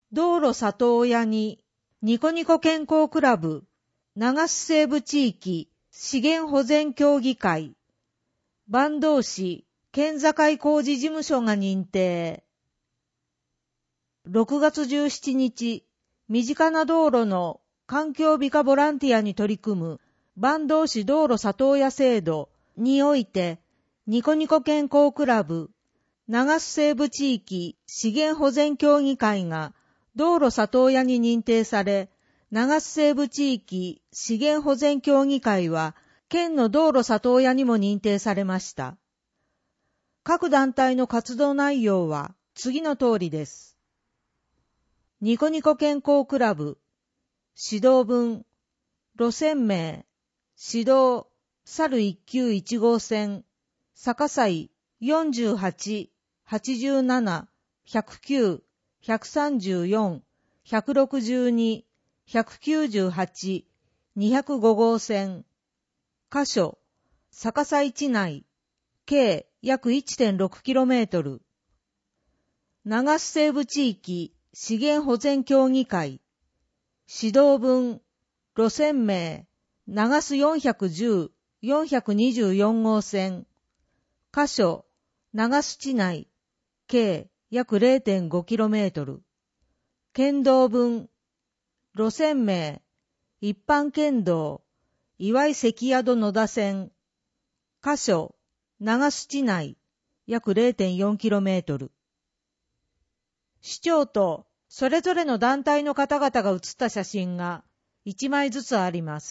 道路里親にニコニコ健康クラブ長須西部地域資源保全協議会坂東市県境工事事務所が認定。6月17日、身近な道路の環境美化ボランティアに取り組む坂東市道路里親制度において、ニコニコ健康クラブ長須西部地域資源保全協議会が道路里親に認定され、長須西部地域資源保全協議会は県の道路里親にも認定されました。各団体の活動内容は次の通りです。ニコニコ健康クラブ指導文路線名指導猿1級1号線逆西48、87、109、134、162、198、205号線箇所逆西地内計約 1.6km 長須西部地域資源保全協議会指導文路線名長須410、424号線箇所長須地内計約 0.5km 県道文路線名一般県道岩井関宿野田線箇所長須地内約 0.4km 市長とそれぞれの団体の方々が写った写真が1枚ずつあります。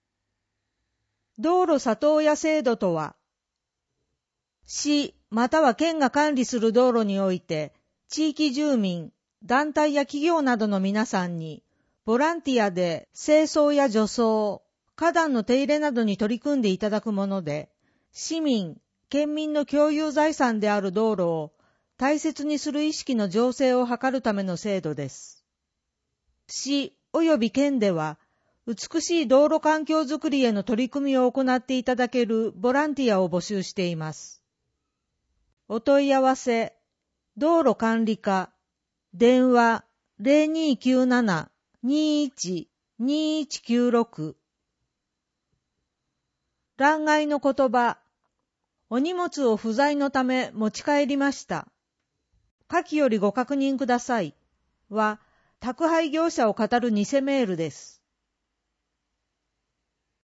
道路里親制度とは、市または県が管理する道路において、地域住民、団体や企業などの皆さんに、ボランティアで清掃や除草、花壇の手入れなどに取り組んでいただくもので、市民、県民の共有財産である道路を大切にする意識の醸成を図るための制度です。市及び県では、美しい道路環境づくりへの取り組みを行っていただけるボランティアを募集しています。お問い合わせ、道路管理課、電話0297-21-2196欄外の言葉、お荷物を不在のため持ち帰りました。下記よりご確認くださいは、宅配業者を語る偽メールです。